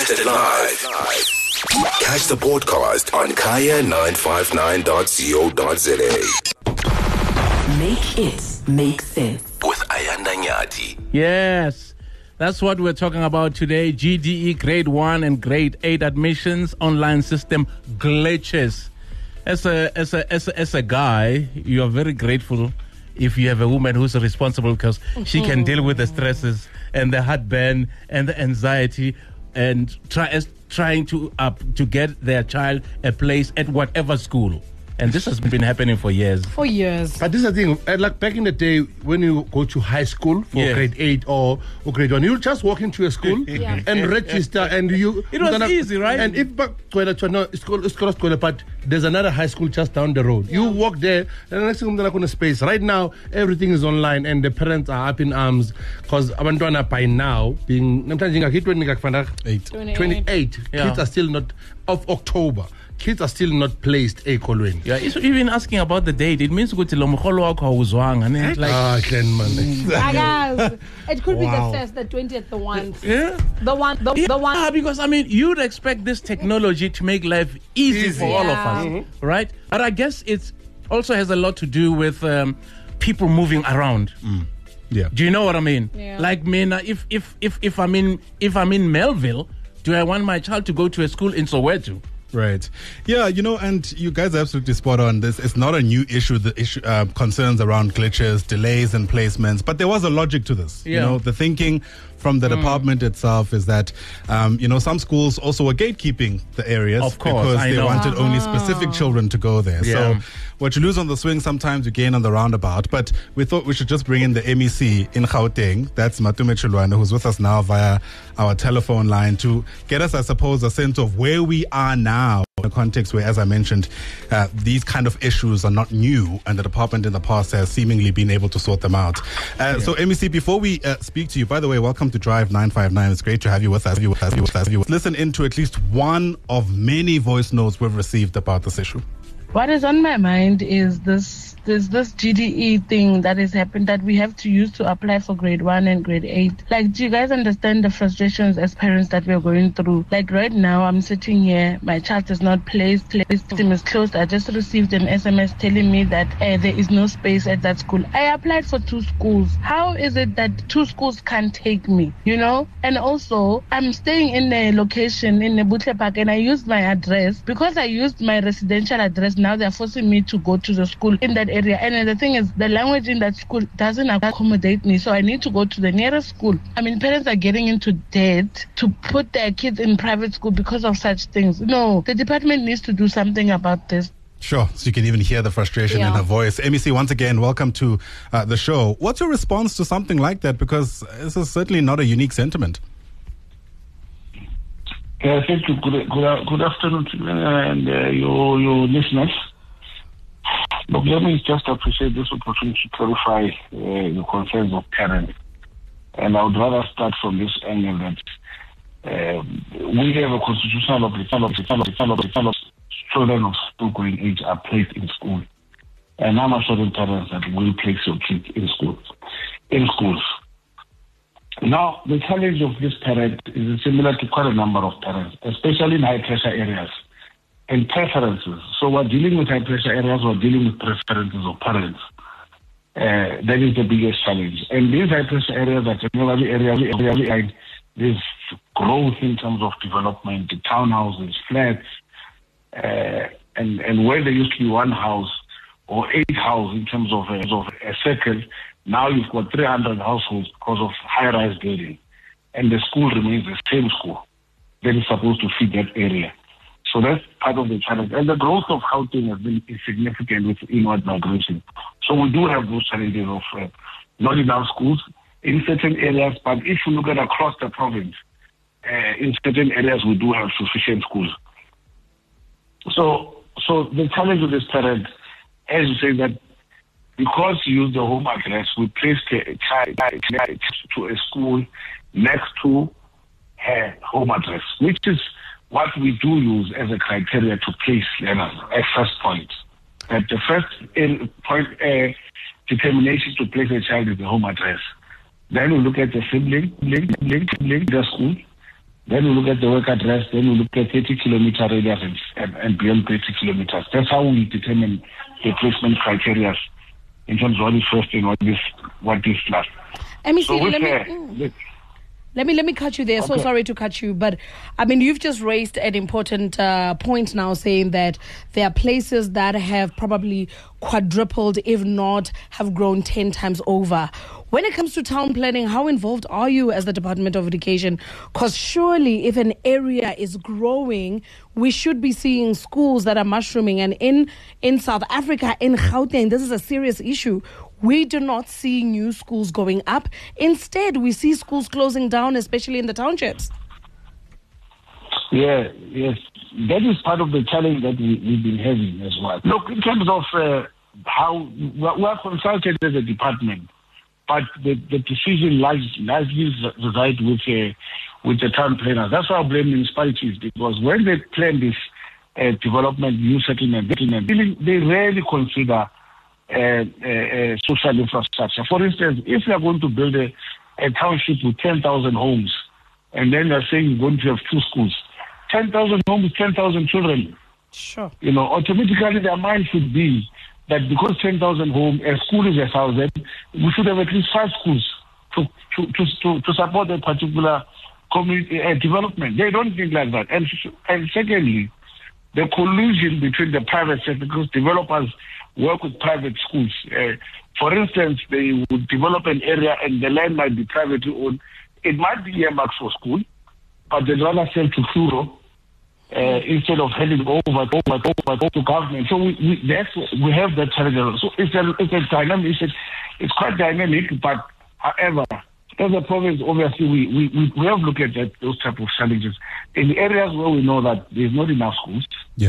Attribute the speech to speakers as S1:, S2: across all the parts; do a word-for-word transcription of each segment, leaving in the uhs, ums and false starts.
S1: Broadcasted live. Catch the podcast on kaya nine five nine dot co dot za.
S2: Make it make sense
S1: With Ayanda Nyati.
S3: Yes, that's what we're talking about today. G D E Grade one and Grade eight admissions, online system glitches. As a, as a, as a, as a guy, you are very grateful if you have a woman who's responsible because she can deal with the stresses and the heartburn and the anxiety and try as trying to up to get their child a place at whatever school. And this has been happening for years.
S4: For years.
S5: But this is the thing, uh, like back in the day when you go to high school for
S3: Yes.
S5: grade eight or, or grade one, you'll just walk into a school
S4: Yeah.
S5: and register and you...
S3: It was
S5: gonna-
S3: easy, right?
S5: And if back to no, it's called, it's called school, but there's another high school just down the road. You walk there and the next thing they're not going to space. Right now, everything is online and the parents are up in arms because abantwana by now being...
S3: Eight.
S5: twenty-eight.
S3: Yeah.
S5: Kids are still not... Of October. Kids are still not placed ekolweni.
S3: Yeah, it's even asking about the date. It means ukuthi lo mkholo wakho awuzwanga, and it's like
S5: Ah, Glenn, man.
S4: Guys, it could
S5: Wow.
S4: be the first, the twentieth, the one.
S3: yeah.
S4: The one, the, the one.
S3: Yeah, because I mean, you'd expect this technology to make life easy,
S5: Easy.
S3: for all of
S4: Yeah.
S3: us, right? But I guess it also has a lot to do with um, people moving around.
S5: Yeah.
S3: Do you know what I mean?
S4: Yeah.
S3: Like me, now, if if if if I'm in if I'm in Melville, do I want my child to go to a school in Soweto?
S6: Right. Yeah, you know, and you guys are absolutely spot on. This it's not a new issue. The issue uh, concerns around glitches, delays in placements, but there was a logic to this. You
S3: Yeah.
S6: know, the thinking from the department itself is that, um, you know, some schools also were gatekeeping the areas
S3: Of course,
S6: because
S3: I
S6: they
S3: know.
S6: wanted only specific children to go there.
S3: Yeah.
S6: So what you lose on the swing, sometimes you gain on the roundabout. But we thought we should just bring in the M E C in Gauteng. That's Matume Chilwana, who's with us now via our telephone line to get us, I suppose, a sense of where we are now in a context where, as I mentioned, uh, these kind of issues are not new and the department in the past has seemingly been able to sort them out. Uh, So, M E C, before we uh, speak to you, by the way, welcome to Drive nine five nine. It's great to have you with us. You with us, you with us, you with us. Listen into at least one of many voice notes we've received about this issue.
S7: What is on my mind is this this this G D E thing that has happened that we have to use to apply for grade one and grade eight. Like, do you guys understand the frustrations as parents that we're going through? Like right now, I'm sitting here, my child is not placed, the system is closed. I just received an S M S telling me that uh, there is no space at that school. I applied for two schools. How is it that two schools can't take me? You know? And also, I'm staying in a location in Nebutle Park and I used my address. Because I used my residential address, now they're forcing me to go to the school in that area. And the thing is, the language in that school doesn't accommodate me, so I need to go to the nearest school. I mean, parents are getting into debt to put their kids in private school because of such things. No, the department needs to do something about this.
S6: Sure, so you can even hear the frustration in
S4: Yeah.
S6: her voice. M E C, once again, welcome to uh, the show. What's your response to something like that? Because this is certainly not a unique sentiment.
S8: Uh, thank you. Good, good, good afternoon to you and uh, your, your listeners. But let me just appreciate this opportunity to clarify uh, the concerns of parents. And I would rather start from this angle that uh, we have a constitutional obligation of children of school going age are placed in school. And I'm assuring parents that will place your kids in schools. In schools. Now, the challenge of this parent is similar to quite a number of parents, especially in high-pressure areas and preferences. So we're dealing with high-pressure areas, we're dealing with preferences of parents. Uh, that is the biggest challenge. And these high-pressure areas are generally areas where there's growth in terms of development, the townhouses, flats, uh, and, and where there used to be one house or eight houses in terms of a, of a circle, now you've got three hundred households because of high-rise building. And the school remains the same school that is supposed to feed that area. So that's part of the challenge. And the growth of Gauteng has been significant with inward migration. So we do have those challenges of uh, not enough schools in certain areas, but if you look at across the province, uh, in certain areas we do have sufficient schools. So so the challenge with this parent, as you say, that because you use the home address, we place a child to a school next to her home address, which is what we do use as a criteria to place learners at first point. That the first in point uh, determination to place a child is the home address. Then we look at the sibling, link, link, link the school, Then we look at the work address, then we look at thirty kilometer radius and, and, and beyond thirty kilometers. That's how we determine the placement criteria in terms of what is first and what is, what is last.
S4: M E C,
S8: So with
S4: let me,
S8: the-
S4: mm.
S8: with-
S4: Let me let me cut you there. So
S8: Okay.
S4: sorry to cut you, but I mean you've just raised an important uh, point now, saying that there are places that have probably quadrupled, if not have grown ten times over. When it comes to town planning, how involved are you as the Department of Education? Because surely, if an area is growing, we should be seeing schools that are mushrooming. And in in South Africa, in Gauteng, this is a serious issue. We do not see new schools going up. Instead, we see schools closing down, especially in the townships.
S8: Yeah, yes. That is part of the challenge that we, we've been having as well. Look, in terms of uh, how we are we are consulted as a department, but the, the decision lies largely reside with uh, with the town planners. That's why I blame municipalities, because when they plan this uh, development, new settlement, settlement, they rarely consider uh, uh, uh, social infrastructure. For instance, if you are going to build a, a township with ten thousand homes, and then they're saying you're going to have two schools, ten thousand homes, ten thousand children.
S4: Sure.
S8: You know, automatically their mind should be that because ten thousand homes, a school is a thousand, we should have at least five schools to to to, to, to support a particular community uh, development. They don't think like that. And and secondly, the collusion between the private sector, because developers work with private schools. Uh, for instance, they would develop an area and the land might be privately owned. It might be earmarked for school, but they'd rather sell to Furo uh, instead of handing over, over, over, over to government. So we, we, that's, we have that challenge. So it's a, it's a dynamic, it's, a, it's quite dynamic, but however, as a province, obviously, we, we, we have looked at that, those type of challenges. In the areas where we know that there's not enough schools,
S6: Yeah.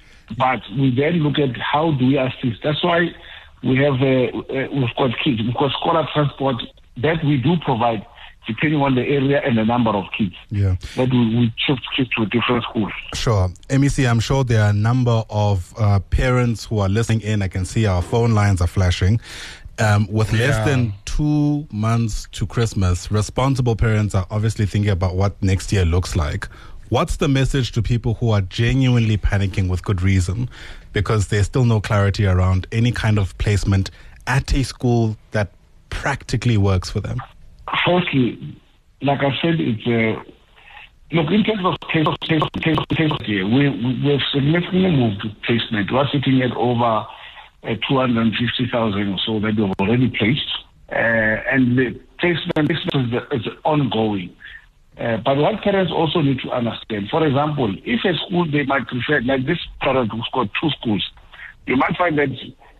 S8: but we then look at how do we assist. That's why we have, uh, uh, we've got kids, we've got scholar transport that we do provide, depending on the area and the number of kids.
S6: Yeah.
S8: That we, we shift kids to a different school.
S6: Sure. M E C, I'm sure there are a number of uh, parents who are listening in. I can see our phone lines are flashing. Um, with less
S5: Yeah.
S6: than two months to Christmas, responsible parents are obviously thinking about what next year looks like. What's the message to people who are genuinely panicking with good reason because there's still no clarity around any kind of placement at a school that practically works for them?
S8: Firstly, like I said, it's uh, look in terms of placement, placement, placement, placement here, we we have significantly moved to placement. We're sitting at over uh, two hundred fifty thousand or so that we've already placed, uh, and the placement, placement is, is ongoing. Uh, but what parents also need to understand, for example, if a school they might prefer, like this parent who's got two schools, you might find that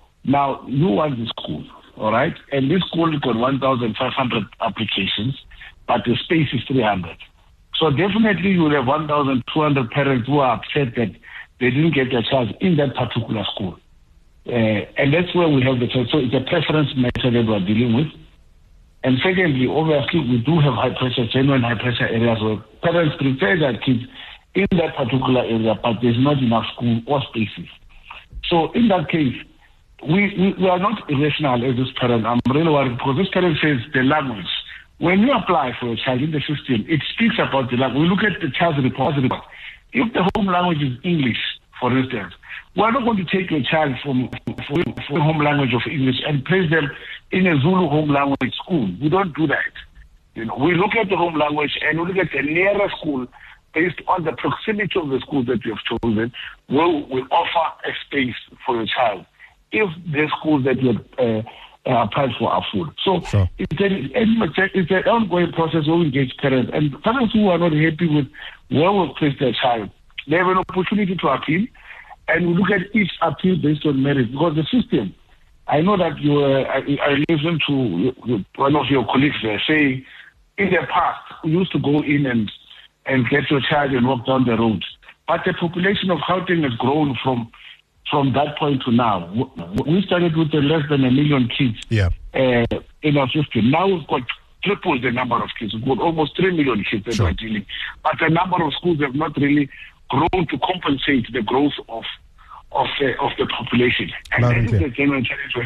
S8: now you want the school. All right, and this school got one thousand five hundred applications, but the space is three hundred. So definitely you will have one thousand two hundred parents who are upset that they didn't get their child in that particular school. Uh, and that's where we have the choice. So it's a preference matter that we're dealing with. And secondly, obviously, we do have high pressure, genuine high pressure areas where parents prefer their kids in that particular area, but there's not enough school or spaces. So in that case, We, we we are not irrational as this parent. I'm really worried because this parent says the language. When you apply for a child in the system, it speaks about the language. We look at the child's report. If the home language is English, for instance, we're not going to take your child from, from, from the home language of English and place them in a Zulu home language school. We don't do that. You know, we look at the home language and we look at the nearest school based on the proximity of the school that we have chosen. We'll, we'll offer a space for your child if the schools that you uh, uh, applied for are full. So
S6: Sure.
S8: it's, an, it's an ongoing process where we engage parents. And parents who are not happy with where we place their child, they have an opportunity to appeal. And we look at each appeal based on merit. Because the system, I know that you uh, I, I listened to one of your colleagues there say, in the past, we used to go in and, and get your child and walk down the road. But the population of Gauteng has grown from From that point to now. We started with less than a million kids
S6: Yeah.
S8: uh, in our system. Now we've got triple the number of kids. We've got almost three million kids that
S6: Sure.
S8: we're dealing. But the number of schools have not really grown to compensate the growth of of, uh, of the population. And
S6: Loud
S8: that
S6: and
S8: is
S6: clear.
S8: the genuine challenge we have.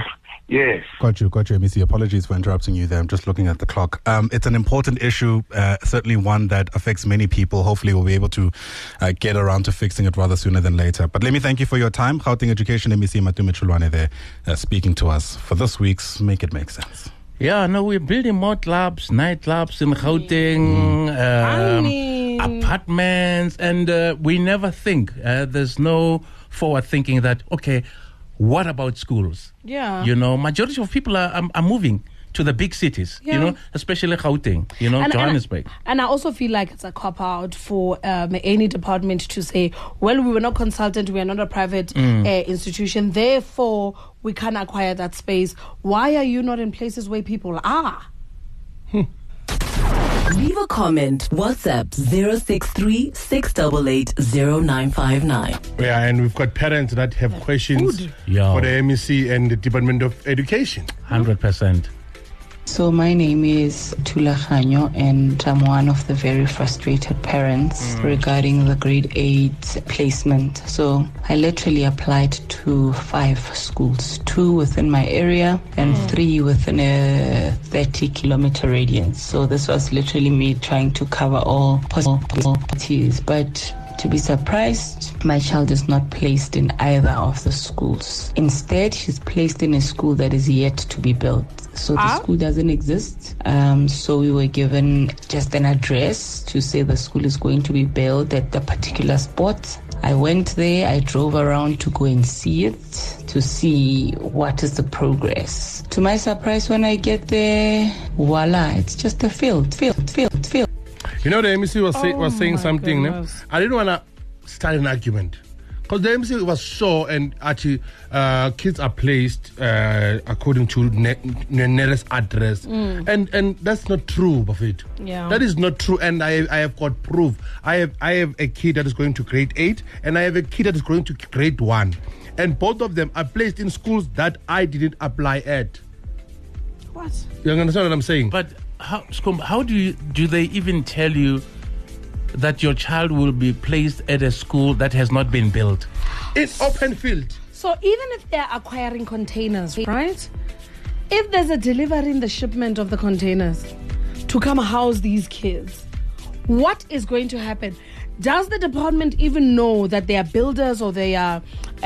S8: Yes.
S6: Got you, got you, M E C. Apologies for interrupting you there. I'm just looking at the clock. Um, it's an important issue, uh, certainly one that affects many people. Hopefully we'll be able to uh, get around to fixing it rather sooner than later. But let me thank you for your time. Gauteng Education M E C Matume Chulwane there uh, speaking to us for this week's Make It Make Sense.
S3: Yeah, no, we're building more clubs, nightclubs in Gauteng, um,
S4: I mean-
S3: apartments, and uh, we never think, uh, there's no forward thinking that, okay, what about schools?
S4: Yeah.
S3: You know, majority of people are, are, are moving to the big cities,
S4: Yeah.
S3: you know, especially Gauteng, you know,
S4: And-
S3: Johannesburg.
S4: And, and I also feel like it's a cop out for um, any department to say, well, we were not consultant, we are not a private
S3: Mm.
S4: uh, institution, therefore we can't acquire that space. Why are you not in places where people are?
S2: Leave a comment. WhatsApp zero six three, six eight eight, zero nine five nine.
S5: Yeah, and we've got parents that have questions
S3: Yeah.
S5: for the M E C and the Department of Education.
S3: one hundred percent.
S9: So my name is Tula Khanyo, and I'm one of the very frustrated parents regarding the grade eight placement. So I literally applied to five schools, two within my area and three within a thirty kilometer radius. So this was literally me trying to cover all possibilities. But to be surprised, my child is not placed in either of the schools. Instead, she's placed in a school that is yet to be built. So the
S4: Ah.
S9: school doesn't exist. Um, so we were given just an address to say the school is going to be built at the particular spot. I went there, I drove around to go and see it, to see what is the progress. To my surprise, when I get there, voila, it's just a field, field, field, field.
S5: You know, the M E C was, say,
S4: Oh
S5: was saying
S4: my
S5: something. No?
S4: goodness.
S5: I didn't want to start an argument. Because the M E C was sure, and actually, uh, kids are placed uh, according to ne- ne- nearest address. And and that's not true, Buffett.
S4: Yeah.
S5: That is not true, and I I have got proof. I have I have a kid that is going to grade eight, and I have a kid that is going to grade one. And both of them are placed in schools that I didn't apply at.
S4: What?
S5: You understand what I'm saying?
S3: But how, Skom, how do you, do they even tell you that your child will be placed at a school that has not been built?
S5: In open field.
S4: So even if they're acquiring containers, right? If there's a delivery in the shipment of the containers to come house these kids, what is going to happen? Does the department even know that they are builders or they are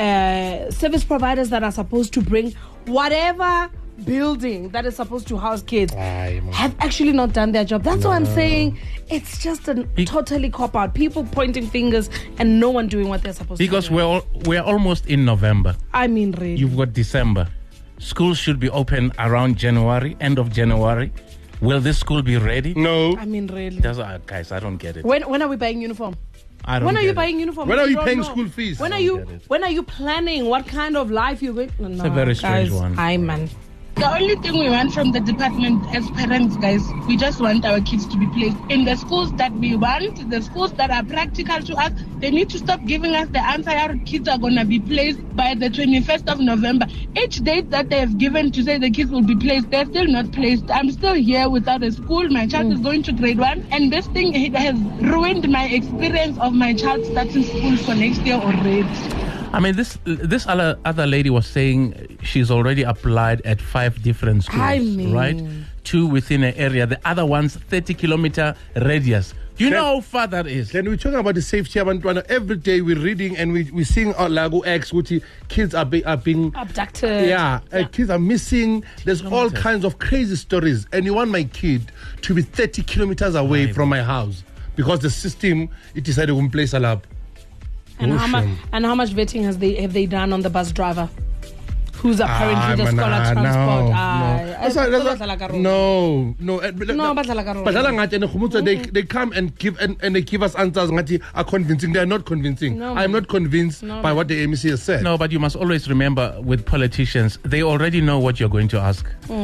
S4: uh, service providers that are supposed to bring whatever building that is supposed to house kids have actually not done their job? That's what I'm saying. It's just a totally cop out. People pointing fingers and no one doing what they're supposed
S3: Because
S4: to do.
S3: we're all, we're almost in November.
S4: I mean, really.
S3: You've got December. Schools should be open around January, end of January. Will this school be ready?
S5: No.
S4: I mean, really.
S3: That's, uh, guys, I don't get it.
S4: When when are we buying uniform?
S3: I don't
S4: When are
S3: get
S4: you
S3: it.
S4: buying uniform?
S5: When are
S4: We
S5: you
S4: don't
S5: paying
S4: know.
S5: school fees?
S4: When
S3: I
S4: are
S3: don't
S4: you
S3: get it.
S4: when are you planning what kind of life you're going? No,
S3: a very strange
S4: guys,
S3: one.
S4: I man.
S7: The only thing we want from the department as parents, guys, we just want our kids to be placed in the schools that we want, the schools that are practical to us. They need to stop giving us the answer our kids are going to be placed by the twenty-first of November. Each date that they have given to say the kids will be placed, they're still not placed. I'm still here without a school. My child is going to grade one, and this thing it has ruined my experience of my child starting school for next year already.
S3: I mean, this this other, other lady was saying she's already applied at five different schools,
S4: I mean-
S3: right? Two within an area, the other one's thirty kilometer radius. Do you
S5: Can-
S3: know how far that is?
S5: Then we're talking about the safety of Antwana. Every day we're reading and we, we're seeing our Lago X, which kids are, be, are being...
S4: Abducted.
S5: Yeah, uh, kids are missing. There's all kinds of crazy stories. And you want my kid to be thirty kilometers away from my house because the system, it decided to place a lab.
S4: And how much
S5: Ocean.
S4: and how much vetting has they have they done on the bus driver? Who's apparently the
S5: Ah,
S4: scholar
S5: man,
S4: transport?
S5: no,
S4: Ah,
S5: no. That's why- that's
S4: badlala
S5: why-
S4: ka rona.
S5: no, no. eh,
S4: No, badlala ka rona.
S5: badlala ngathi, and Khumutsa, they they come and give and, and they give us answers ngathi are convincing. They are not convincing.
S4: No,
S5: I'm
S4: man.
S5: not convinced
S4: No,
S5: by
S4: man.
S5: what the M E C has said.
S3: No, but you must always remember with politicians, they already know what you're going to ask.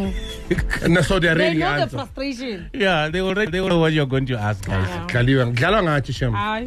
S5: And so they are
S4: They
S5: ready
S4: know the
S5: answer.
S4: frustration.
S3: Yeah, they already they know what you're going to ask, guys.
S5: Dlaliwa- dlala ngathi, Shem.
S4: Aye.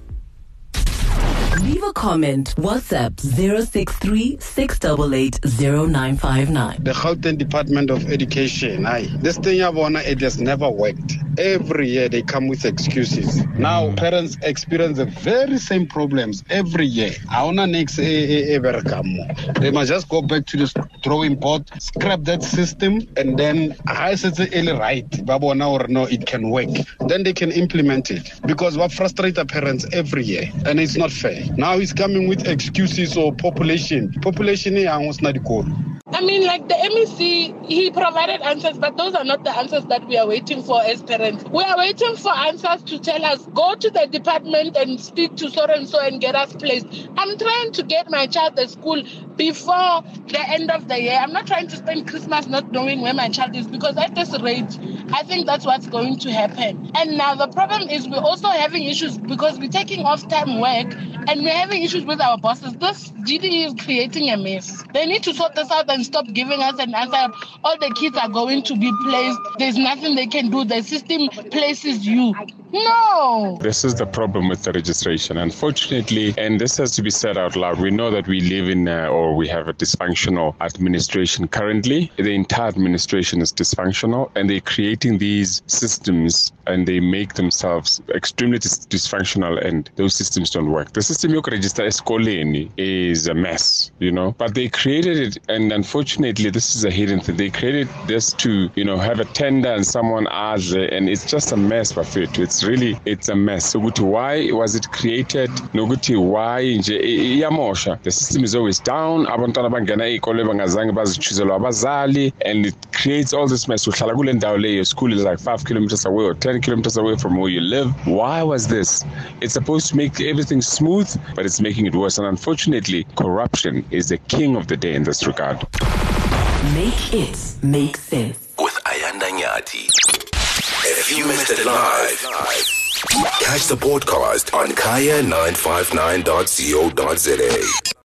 S2: Leave a comment. WhatsApp zero six three, six eight eight, zero nine five nine.
S10: The Gauteng Department of Education, aye, this thing yabona, it has never worked. every year they come with excuses. Now parents experience the very same problems every year. Aona next ever come. They must just go back to the drawing board, scrap that system, and then I said right, Babona or no, it can work. Then they can implement it, because we frustrate the parents every year, and it's not fair. Now he's coming with excuses or population. Population is not good.
S7: I mean, like the M E C, he provided answers, but those are not the answers that we are waiting for as parents. We are waiting for answers to tell us, go to the department and speak to so-and-so and get us placed. I'm trying to get my child at school before the end of the year. I'm not trying to spend Christmas not knowing where my child is, because at this rate, I think that's what's going to happen. And now the problem is we're also having issues because we're taking off time work and we're having issues with our bosses. This G D E is creating a mess. They need to sort this out and stop giving us an answer. All the kids are going to be placed. There's nothing they can do. The system places you. No.
S11: This is the problem with the registration, unfortunately, and this has to be said out loud. We know that we live in uh, or we have a dysfunctional administration currently. The entire administration is dysfunctional, and they're creating these systems and they make themselves extremely dis- dysfunctional, and those systems don't work. The system you register eskoleni is a mess, you know, but they created it, and unfortunately this is a hidden thing. They created this to, you know, have a tender and someone asks, and it's just a mess, Bafethu. It's really, it's a mess. So why was it created? Noguti why nje iyamosha. The system is always down. Abantwana bangena ikole bangazange bazichuzelwa abazali, and it creates all this mess. Uhlala kule ndawo leyo, school is like five kilometers away or ten kilometers away from where you live. Why was this? It's supposed to make everything smooth, but it's making it worse. And unfortunately, corruption is the king of the day in this regard.
S2: Make it make sense
S1: with Ayanda Nyati. If you missed it live, catch the podcast on kaya nine five nine dot co dot za.